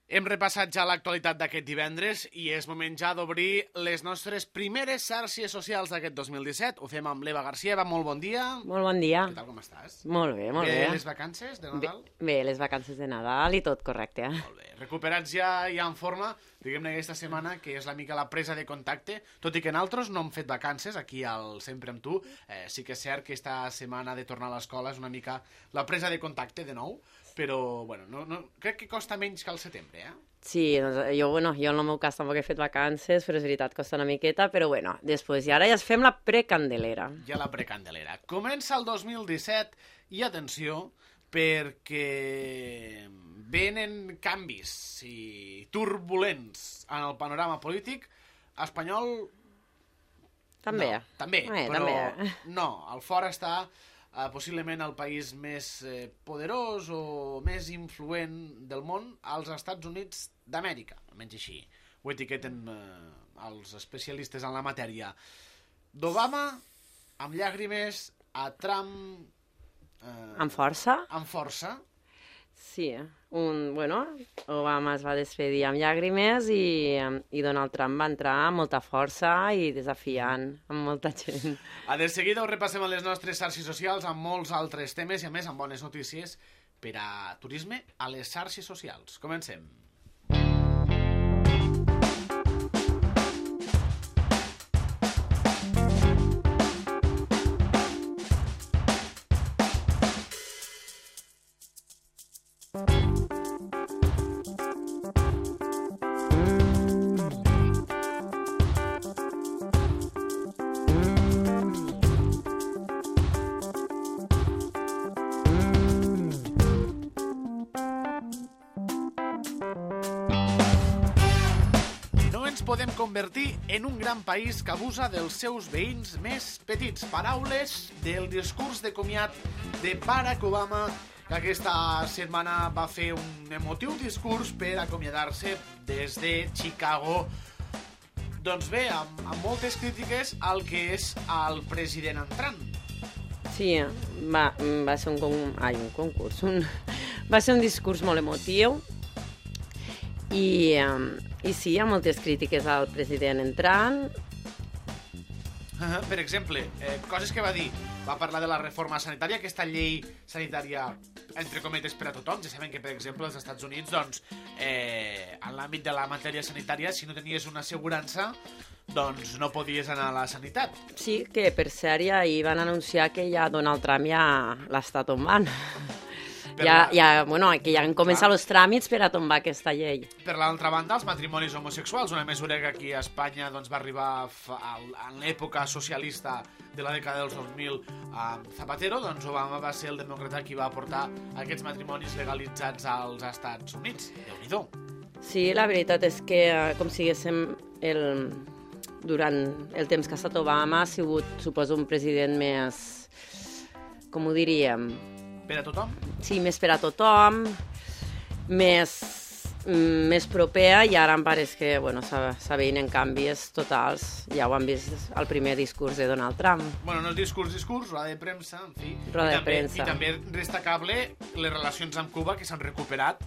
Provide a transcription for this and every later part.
Hem repassat ja l'actualitat d'aquest divendres i és moment ja d'obrir les nostres primeres xarxes socials d'aquest 2017. Ho fem amb l'Eva García. Eva, molt bon dia. Molt bon dia. Què tal, com estàs? Molt bé, molt bé. Bé les vacances de Nadal? Bé, les vacances de Nadal i tot correcte. Molt bé. Recuperats ja en forma, diguem-ne aquesta setmana, que és la mica la presa de contacte, tot i que nosaltres no hem fet vacances aquí al Sempre amb tu. Sí que és cert que esta setmana de tornar a l'escola és una mica la presa de contacte de nou, però bueno, crec que costa menys que al setembre, eh? Sí, doncs jo en el meu cas tampoc he fet vacances, però és veritat, costa una miqueta, però bueno, després, i ara ja fem la precandelera. Ja la precandelera. Comença el 2017 i atenció, perquè venen canvis i turbulents en el panorama polític espanyol. També. No, també, però també. no, al fora està possiblement el país més poderós o més influent del món, als Estats Units d'Amèrica, almenys així. Ho etiqueten els especialistes en la matèria. D'Obama, amb llàgrimes, a Trump... Amb força? Amb força. Sí, Obama es va despedir amb llàgrimes i Donald Trump va entrar amb molta força i desafiant amb molta gent. De seguida ho repassem a les nostres xarxes socials amb molts altres temes i a més amb bones notícies per a turisme a les xarxes socials. Comencem. Podem convertir en un gran país que abusa dels seus veïns més petits. Paraules del discurs de comiat de Barack Obama, que aquesta setmana va fer un emotiu discurs per acomiadar-se des de Chicago. Doncs bé, amb moltes crítiques al que és el president entrant. Sí, va ser un concurs. Va ser un discurs molt emotiu i sí, hi ha moltes crítiques al president entrant. Per exemple, coses que va dir. Va parlar de la reforma sanitària, aquesta llei sanitària, entre cometes, per a tothom. Ja sabem que, per exemple, als Estats Units, doncs, en l'àmbit de la matèria sanitària, si no tenies una assegurança, doncs no podies anar a la sanitat. Sí, que per cert ahir van anunciar que ja Donald Trump ja l'està tombant. Que ja han començat els tràmits per a tombar aquesta llei. Per l'altra banda, els matrimonis homosexuals, una mesura que aquí a Espanya doncs, va arribar en l'època socialista de la dècada dels 2000 a Zapatero, doncs Obama va ser el demòcrata qui va portar aquests matrimonis legalitzats als Estats Units. Déu-n'hi-do. Sí, la veritat és que, com si diguéssim, durant el temps que ha estat Obama ha sigut, suposo, un president més, com ho diríem... Per a tothom? Sí, més per a tothom, més propera, i ara em pareix que s'avenen canvis totals. Ja ho han vist al primer discurs de Donald Trump. Bueno, no és discurs, roda de premsa, en fi. Roda de premsa. I també destacable les relacions amb Cuba que s'han recuperat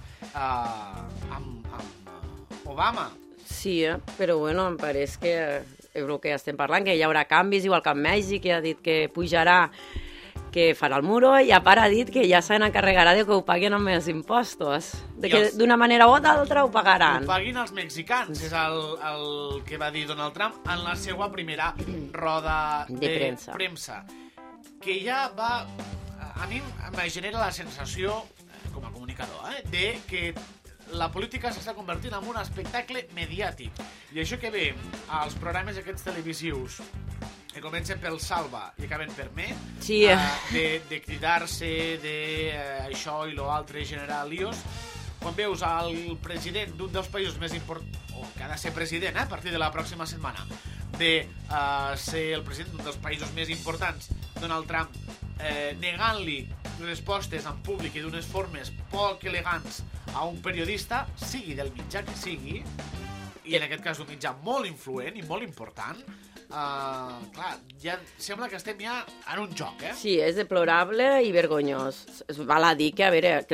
amb Obama. Sí, però em pareix que és el que estem parlant, que hi haurà canvis, igual que en Mèxic, que ha dit que pujarà, que farà el muro, i a part ha dit que ja se n'encarregarà de que ho paguen amb els impostos. Que d'una manera o d'altra ho pagaran. Ho paguin els mexicans, és el que va dir Donald Trump en la seva primera roda de premsa. Que ja va... A mi em genera la sensació, com a comunicador, de que la política s'està convertint en un espectacle mediàtic. I això que ve als programes aquests televisius, que comencen pel Salva i acaben per Me, sí. de cridar-se, això i l'altre, generar líos. Quan veus el president d'un dels països més importants, o que ha de ser president a partir de la pròxima setmana, de ser el president d'un dels països més importants, Donald Trump, negant-li respostes en públic i d'unes formes poc elegants a un periodista, sigui del mitjà que sigui, i en aquest cas un mitjà molt influent i molt important, clar, ja sembla que estem ja en un joc, eh? Sí, és deplorable i vergonyós. Val a dir que, a veure, que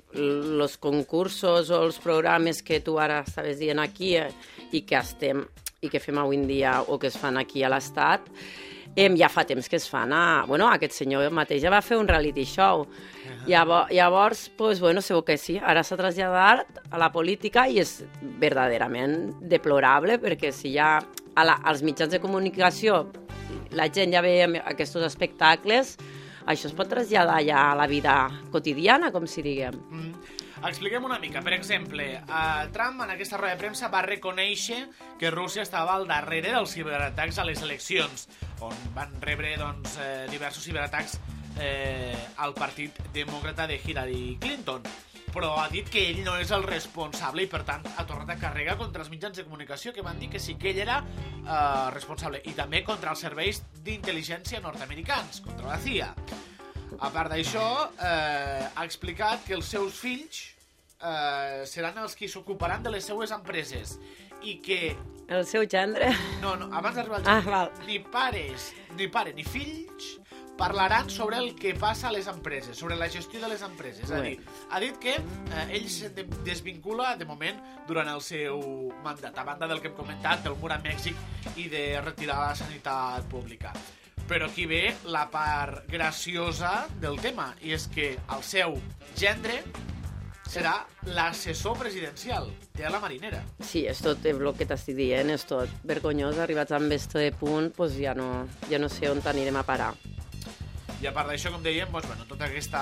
els concursos o els programes que tu ara estaves dient aquí i que fem avui en dia o que es fan aquí a l'Estat, ja fa temps que es fan. Aquest senyor mateix ja va fer un reality show. Llavors, segur que sí, ara s'ha traslladat a la política i és verdaderament deplorable, perquè si ja als mitjans de comunicació la gent ja ve aquests espectacles, això es pot traslladar ja a la vida quotidiana, com si diguem. Expliquem una mica. Per exemple, Trump en aquesta roda de premsa va reconèixer que Rússia estava al darrere dels ciberatacs a les eleccions, on van rebre diversos ciberatacs al partit demòcrata de Hillary Clinton. Però ha dit que ell no és el responsable i, per tant, ha tornat a carregar contra els mitjans de comunicació que van dir que sí que ell era responsable, i també contra els serveis d'intel·ligència nord-americans, contra la CIA. A part d'això, ha explicat que els seus fills seran els que s'ocuparan de les seues empreses i que... El seu gendre? No, abans d'arribar al gendre, ni pare ni fills parlaran sobre el que passa a les empreses, sobre la gestió de les empreses. És a dir, ha dit que ell se desvincula, de moment, durant el seu mandat, a banda del que hem comentat, del mur a Mèxic i de retirar la sanitat pública. Però aquí ve la part graciosa del tema, i és que el seu gendre serà l'assessor presidencial de la marinera. Sí, és tot el que t'estic dient, és tot vergonyós. Arribats amb esto de punt, ja no sé on anirem a parar. I a part d'això, com dèiem, tot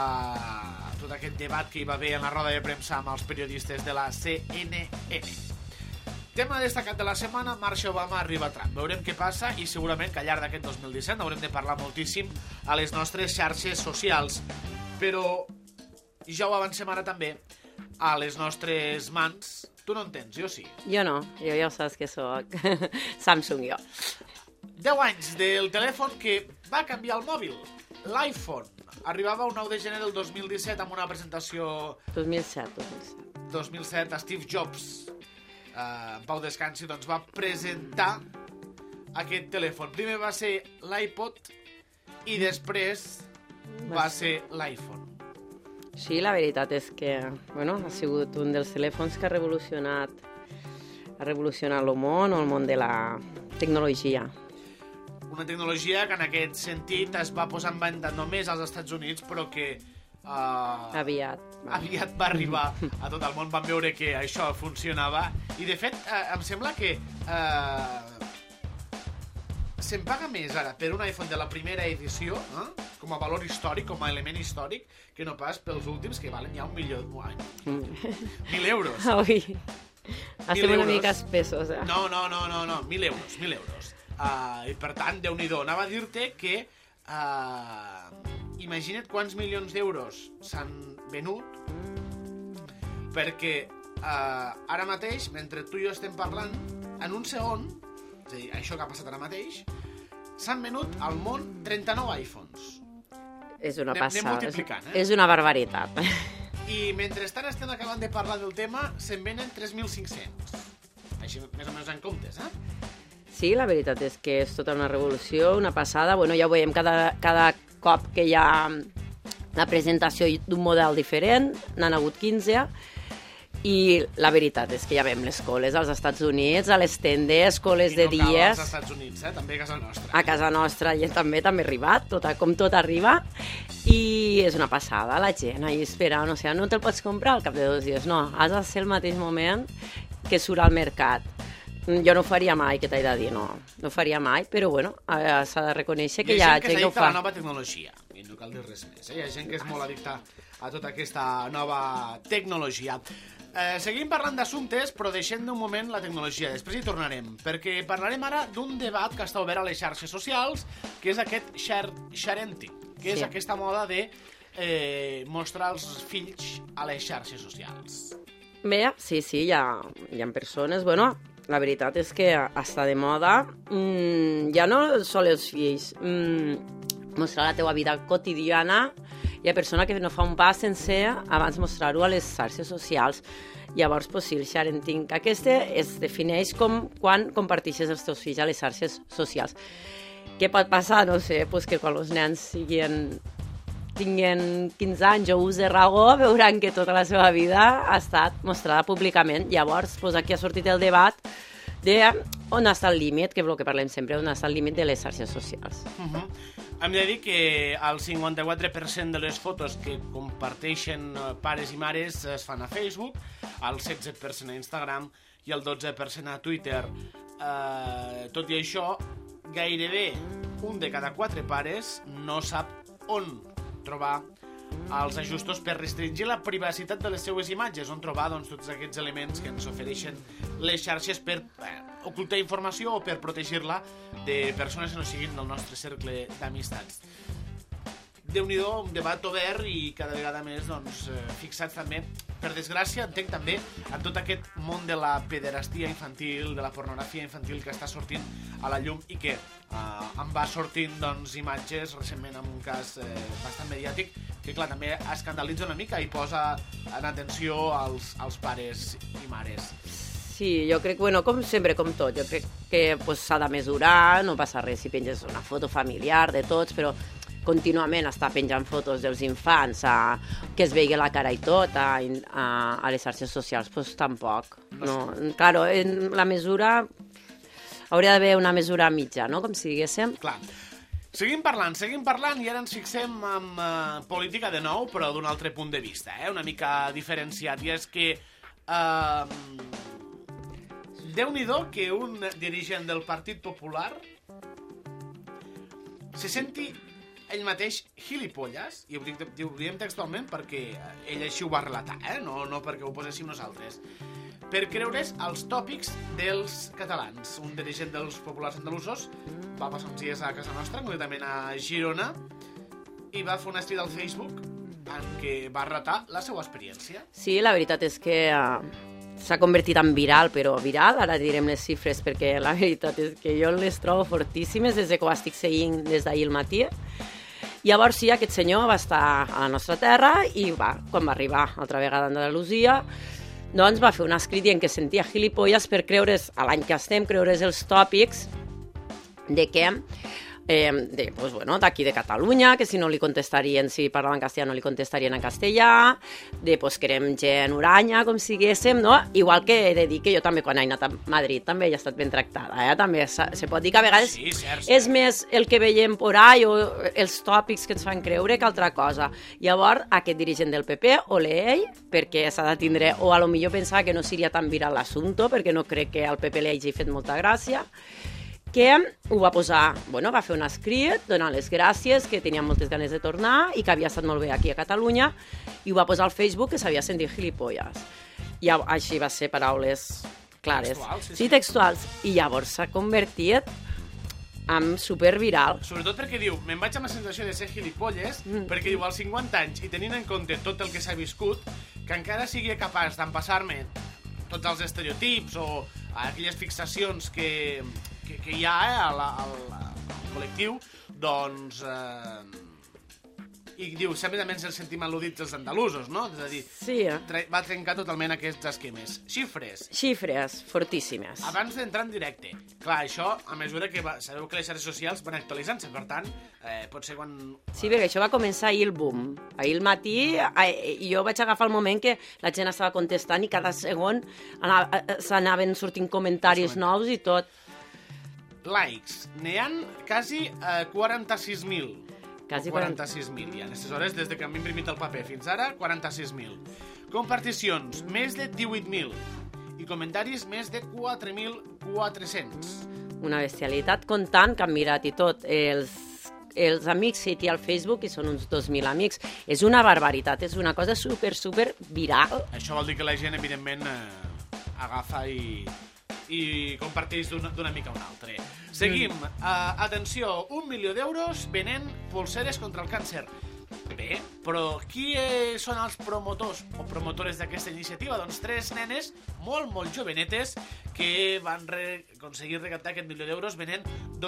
aquest debat que hi va haver en la roda de premsa amb els periodistes de la CNN. Tema destacat de la setmana, marxa Obama, arriba Trump. Veurem què passa i segurament que al llarg d'aquest 2017 haurem de parlar moltíssim a les nostres xarxes socials. Però ja ho avancem ara també a les nostres mans. Tu no en tens, jo sí. Jo no, jo ja ho saps que soc Samsung jo. 10 anys del telèfon que va canviar el mòbil, l'iPhone. Arribava el 9 de gener del 2017 amb una presentació... 2007, Steve Jobs, en Pau Descansi, va presentar aquest telèfon. Primer va ser l'iPod i després va ser l'iPhone. Sí, la veritat és que ha sigut un dels telèfons que ha revolucionat el món de la tecnologia. Una tecnologia que en aquest sentit es va posar en venda només als Estats Units, però que aviat va arribar a tot el món. Van veure que això funcionava i, de fet, em sembla que se'n paga més ara per un iPhone de la primera edició, com a valor històric, com a element històric, que no pas pels últims, que valen ja 1.000 euros. Ui, estem una mica espesos, No, 1.000 euros. I per tant, Déu-n'hi-do, anava a dir-te que imagina't quants milions d'euros s'han venut, perquè ara mateix, mentre tu i jo estem parlant, en un segon, és a dir, això que ha passat ara mateix, s'han venut al món 39 iPhones. És una passada, anem multiplicant, és una barbaritat. I mentrestant estem acabant de parlar del tema, se'n venen 3.500. Així més o menys en comptes, Sí, la veritat és que és tota una revolució, una passada. Ja ho veiem cada cop que hi ha la presentació d'un model diferent, n'han hagut 15, i la veritat és que ja veiem les coles als Estats Units, a les tendes, coles de dies... I no cal als Estats Units, també a casa nostra. A casa nostra i també ha arribat, com tot arriba, i és una passada, la gent ahí esperant, no te'l pots comprar al cap de 2 dies, no, has de ser el mateix moment que surt al mercat. Jo no ho faria mai, que t'he de dir, no ho faria mai, però s'ha de reconèixer que hi ha gent que ho fa. Hi ha gent que s'addicta a la nova tecnologia, i no cal dir res més. Hi ha gent que és molt addicta a tota aquesta nova tecnologia. Seguim parlant d'assumptes, però deixem d'un moment la tecnologia. Després hi tornarem, perquè parlarem ara d'un debat que està obert a les xarxes socials, que és aquest sharenting, que és aquesta moda de mostrar els fills a les xarxes socials. Bé, sí, hi ha persones, la veritat és que està de moda, ja no són els fills, mostrar la teva vida quotidiana. Hi ha persona que no fa un pas sense abans mostrar-ho a les xarxes socials. Llavors, sí, el sharenting aquest es defineix com quan comparteixes els teus fills a les xarxes socials. Què pot passar? No sé, que quan els nens siguin tinguen 15 anys o ús de raó, veuran que tota la seva vida ha estat mostrada públicament. Llavors, doncs aquí ha sortit el debat de on està el límit, que és el que parlem sempre, on està el límit de les xarxes socials. Hem de dir que el 54% de les fotos que comparteixen pares i mares es fan a Facebook, el 16% a Instagram i el 12% a Twitter. Tot i això, gairebé un de cada 4 pares no sap on trobar els ajustos per restringir la privacitat de les seues imatges, on trobar tots aquests elements que ens ofereixen les xarxes per ocultar informació o per protegir-la de persones que no siguin del nostre cercle d'amistats. Déu-n'hi-do, un debat obert i cada vegada més fixats també, per desgràcia, entenc també en tot aquest món de la pederastia infantil, de la pornografia infantil que està sortint a la llum i que em va sortint imatges recentment en un cas bastant mediàtic que clar, també escandalitza una mica i posa en atenció als pares i mares. Sí, jo crec, com sempre, com tot, jo crec que s'ha de mesurar, no passa res si penges una foto familiar de tots, però contínuament està penjant fotos dels infants, que es vegi la cara i tot, a les xarxes socials, doncs tampoc. No, claro, la mesura... Hauria d'haver una mesura mitja, no?, com si diguéssim. Clar. Seguim parlant i ara ens fixem en política de nou, però d'un altre punt de vista, una mica diferenciat, i és que Déu-n'hi-do que un dirigent del Partit Popular se senti ell mateix gilipolles, i ho diem textualment perquè ell així ho va relatar, no perquè ho poséssim nosaltres, per creure's els tòpics dels catalans. Un dirigent dels populars andalusos va passar uns dies a casa nostra, concretament a Girona, i va fer un escrit al Facebook en què va relatar la seva experiència. Sí, la veritat és que s'ha convertit en viral, però viral, ara direm les xifres, perquè la veritat és que jo les trobo fortíssimes des que ho estic seguint des d'ahir al matí. Llavors sí, aquest senyor va estar a la nostra terra i quan va arribar altra vegada a Andalusia, doncs va fer un escrit dient que sentia gilipolles per creure's, a l'any que estem, creure's els tòpics de què d'aquí de Catalunya, que si no li contestarien, si parlaven castellà no li contestarien en castellà, de que érem gent uranya, com siguéssim, no? Igual que he de dir que jo també quan he anat a Madrid també he estat ben tractada, també se pot dir que a vegades sí, cert. És més el que veiem por ahí o els tòpics que ens fan creure que altra cosa. Llavors, aquest dirigent del PP, ole ell, perquè s'ha de tindre, o a lo millor pensava que no seria tan viral l'assumpte, perquè no crec que al PP li hagi fet molta gràcia, que ho va posar, va fer un escrit donant les gràcies, que tenia moltes ganes de tornar i que havia estat molt bé aquí a Catalunya, i ho va posar al Facebook que s'havia sentit gilipolles. I així va ser paraules clares. Textuals, sí, textuals. I llavors s'ha convertit en superviral. Sobretot perquè diu, me'n vaig amb la sensació de ser gilipolles, perquè diu, als 50 anys, i tenint en compte tot el que s'ha viscut, que encara sigui capaç d'empassar-me tots els estereotips o aquelles fixacions que hi ha al col·lectiu, doncs... I diu, a més ens sentim al·ludits els andalusos, no? És a dir, sí, va trencar totalment aquests esquemes. Xifres fortíssimes. Abans d'entrar en directe. Clar, això, a mesura que sabeu que les xarxes socials van actualitzant-se, per tant, pot ser quan... Sí, perquè això va començar ahir el boom. Ahir al matí, jo vaig agafar el moment que la gent estava contestant i cada segon s'anaven sortint comentaris nous i tot. Likes. N'hi ha quasi 46.000. Quasi 46.000, ja. En aquestes hores, des que hem imprimit el paper fins ara, 46.000. Comparticions, més de 18.000. I comentaris, més de 4.400. Una bestialitat, comptant que han mirat i tot els amics que hi ha al Facebook, i són uns 2.000 amics. És una barbaritat, és una cosa super viral. Això vol dir que la gent, evidentment, agafa i comparteix d'una mica a una altra. Seguim. Atenció, 1 milió d'euros venent polseres contra el càncer. Bé, però qui són els promotors o promotores d'aquesta iniciativa? Doncs 3 nenes molt jovenetes que van aconseguir recaptar aquest milió d'euros venent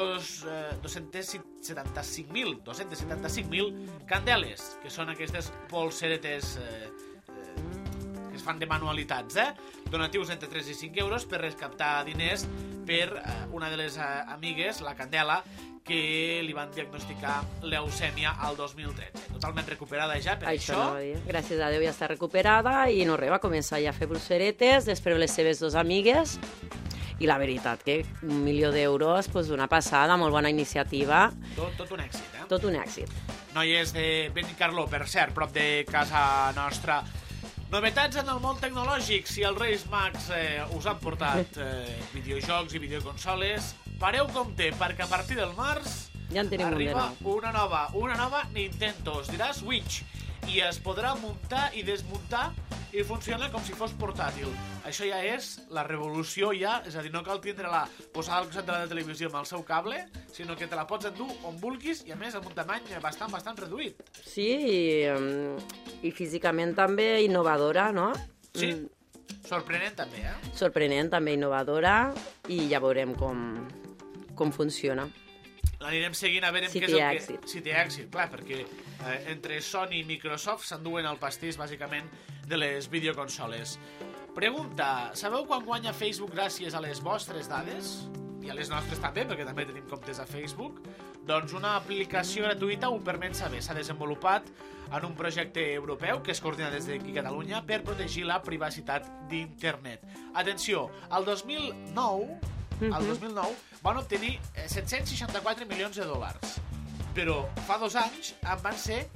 275.000 candeles, que són aquestes polseretes que es fan de manualitats, donatius entre 3 i 5 euros per recaptar diners per una de les amigues, la Candela, que li van diagnosticar leucèmia al 2013. totalment recuperada ja per Això això. no va dir. Gràcies a Déu ja està recuperada i no res, va començar ja a fer brusseretes, després les seves dues amigues, i la veritat que 1 milió d'euros, doncs una passada, molt bona iniciativa, Tot un èxit, tot un èxit. Noies de Benicarló, per cert, prop de casa nostra. Novetats en el món tecnològic. Si els Reis Mags us han portat videojocs i videoconsoles, pareu compte, perquè a partir del març Ja en tenim arriba un de nou. una nova Nintendo, es dirà Switch, i es podrà muntar i desmuntar i funciona com si fos portàtil. Això ja és la revolució ja, és a dir, no cal tindre-la posada al costat de la televisió amb el seu cable, sinó que te la pots endur on vulguis i a més amb un tamany bastant reduït. Sí, i físicament també innovadora, no? Sí, sorprenent també, Sorprenent, també innovadora, i ja veurem com funciona. L'anirem seguint a veure Si què és té el èxit. que... Si té èxit, clar, perquè entre Sony i Microsoft s'enduen el pastís, bàsicament, de les videoconsoles. Pregunta, sabeu quan guanya Facebook gràcies a les vostres dades? I a les nostres també, perquè també tenim comptes a Facebook. Doncs una aplicació gratuïta ho permet saber. S'ha desenvolupat en un projecte europeu que es coordina des d'aquí a Catalunya per protegir la privacitat d'internet. Atenció, al 2009 van obtenir 764 milions de dòlars, però fa 2 anys en van ser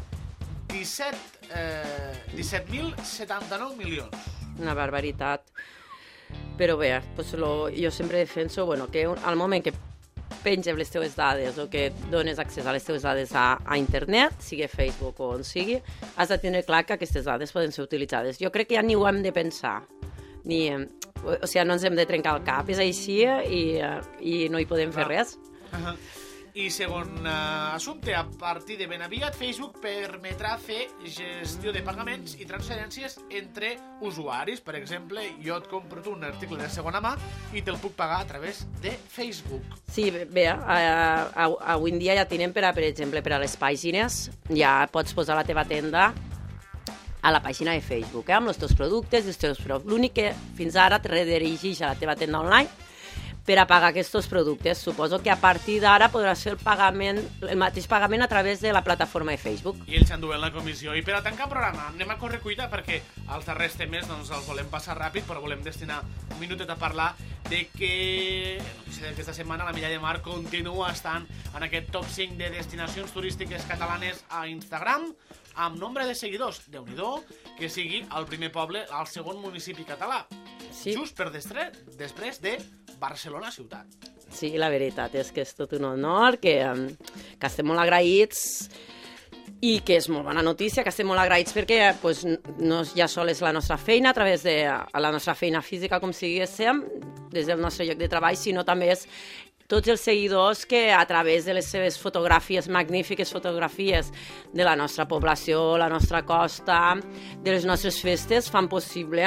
17.079 milions. Una barbaritat. Però bé, pues jo sempre defenso que al moment que pengem les teves dades o que dones accés a les teves dades a internet, sigui Facebook o on sigui, has de tenir clar que aquestes dades poden ser utilitzades. Jo crec que ja ni ho hem de pensar, o sigui, no ens hem de trencar el cap, és així i no hi podem fer res. I segon assumpte, a partir de ben aviat, Facebook permetrà fer gestió de pagaments i transferències entre usuaris. Per exemple, jo et compro un article de segona mà i te'l puc pagar a través de Facebook. Sí, bé, avui en dia ja tenim, per exemple, per a les pàgines, ja pots posar la teva tenda a la pàgina de Facebook, amb els teus productes i els teus preus. L'únic que fins ara et redirigeix a la teva tenda online per a pagar aquests productes. Suposo que a partir d'ara podràs fer el mateix pagament a través de la plataforma de Facebook. I ells s'enduen la comissió. I per a tancar el programa, anem a correcuita perquè els darrers temes els volem passar ràpid, però volem destinar un minutet a parlar de que aquesta setmana la Milla de Mar continua estant en aquest top 5 de destinacions turístiques catalanes a Instagram, amb nombre de seguidors. Déu-n'hi-do, que sigui el primer poble, el segon municipi català. Sí. Just després de Barcelona ciutat. Sí, la veritat és que és tot un honor, que estem molt agraïts i que és molt bona notícia, que estem molt agraïts perquè no ja sol és la nostra feina, a través de la nostra feina física, com diguéssim, des del nostre lloc de treball, sinó també és tots els seguidors que a través de les seves fotografies, magnífiques fotografies de la nostra població, la nostra costa, de les nostres festes, fan possible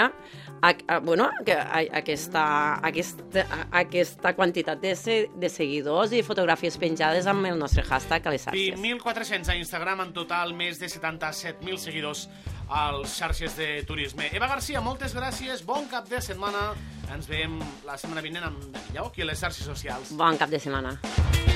aquesta quantitat de seguidors i fotografies penjades amb el nostre hashtag a les xarxes. 20.400 a Instagram, en total més de 77.000 seguidors a les xarxes de turisme. Eva Garcia, moltes gràcies, bon cap de setmana. Ens veiem la setmana vinent amb Millor aquí a les xarxes socials. Bon cap de setmana.